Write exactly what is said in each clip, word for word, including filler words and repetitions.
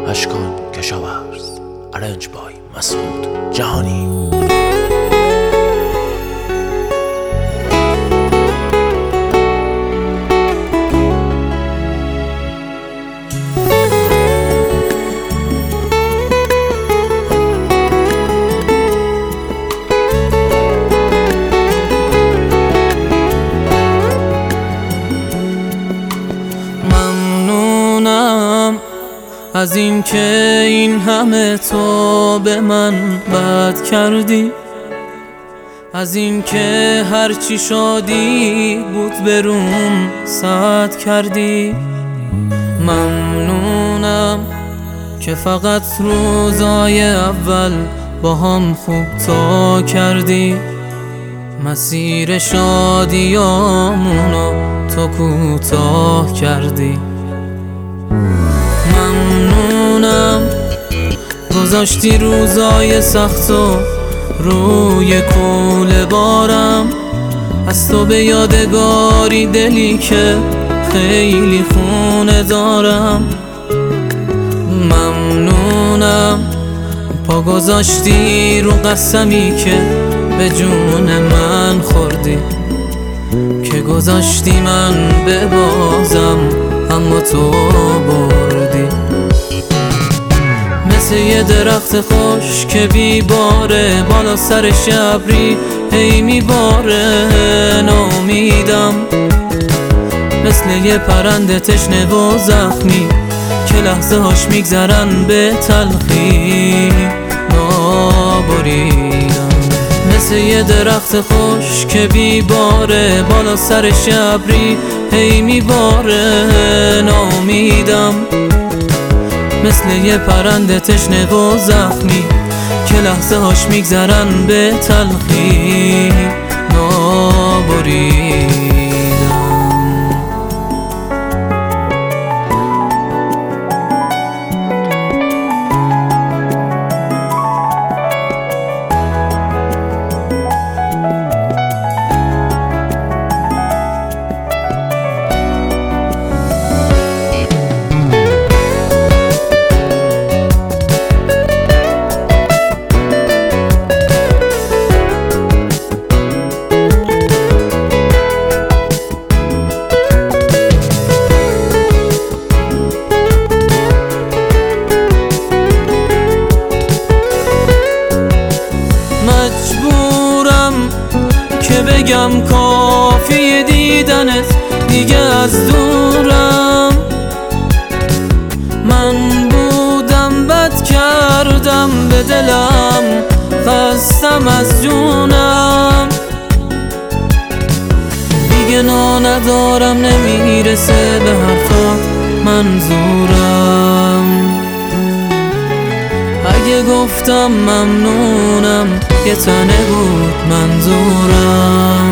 اشکان کشاورز ارنج بای مسعود جهانی. از این که این همه تو به من بد کردی، از این که هرچی شادی بود بروم سد کردی. ممنونم که فقط روزای اول با هم خوب تا کردی، مسیر شادیامونو تو کوتاه کردی. ممنونم گذاشتی روزای سختو روی کوله بارم، از تو به یادگاری دلی که خیلی خونه دارم. ممنونم پا گذاشتی رو قسمی که به جون من خوردی، که گذاشتی من ببازم اما تو بردی. مثل یه درخت خوش که بی باره بالا سر شبری هی میباره نامیدم، مثل یه پرنده تشنه و زخمی که لحظه هاش میگذرن به تلخی نابریدم. مثل یه درخت خوش که بی باره بالا سر شبری هی میباره نامیدم، مثل یه پرنده تشنه و زخمی که لحظه هاش میگذرن به تلخی نابریدم. مجبورم که بگم کافی دیدنت دیگه از دورم، من بودم بد کردم به دلم خستم از جونم، دیگه نا ندارم نمیرسه به حرفات منظورم. اگه گفتم ممنونم یه تنه بود منظورم،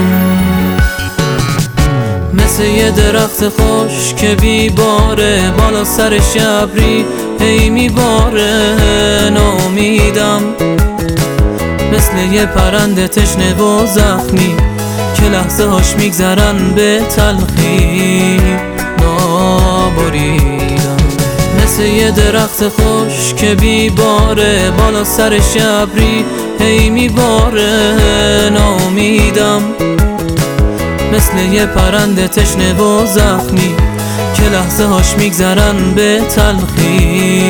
مثل یه درخت خوش که بی باره بالا سر شبری هی میباره نامیدم، مثل یه پرنده تشنه و زخمی که لحظه هاش میگذرن به تلخی نابریدم. مثل یه درخت خوش که بی باره بالا سر شبری هی میباره نامیدم، مثل یه پرنده تشنه و زخمی که لحظه هاش میگذرن به تلخی